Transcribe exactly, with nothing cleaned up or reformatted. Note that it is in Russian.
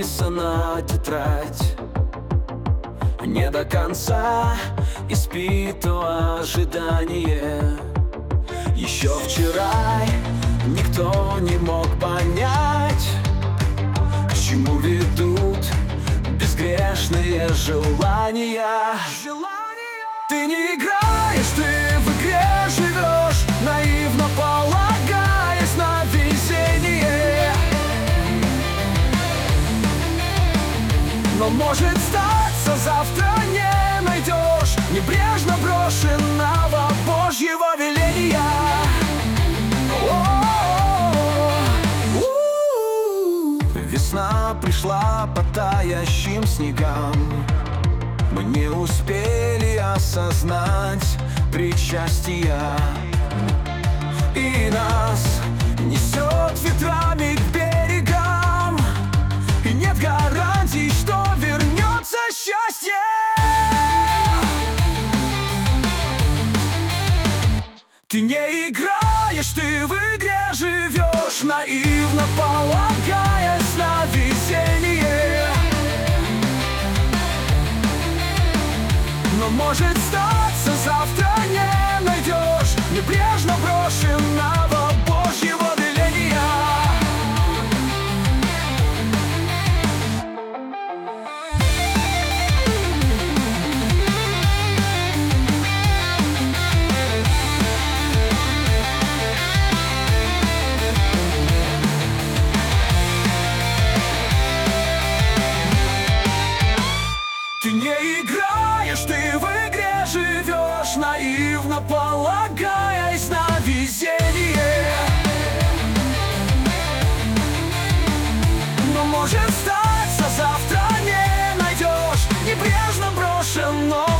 написана тетрадь. Не до конца испито ожидание. Еще вчера никто не мог понять, к чему ведут безгрешные желания. Ты не играешь, ты в игре живешь, наивно полагаясь на везение. Но может статься, завтра не найдешь небрежно брошенного Божьего веления. Весна пришла по таящим снегам. Мы не успели осознать причастия, и нас несет ветрами к берегам, и нет гарантий, что вернется счастье. Ты не играешь, ты в игре живешь, наивно полагаясь на везение. Но может статься, завтра не найдешь небрежно брошенного Божьего веления. Ты не играешь, ты в игре живешь, наивно полагаясь на везение. Но может статься, завтра не найдешь небрежно брошенного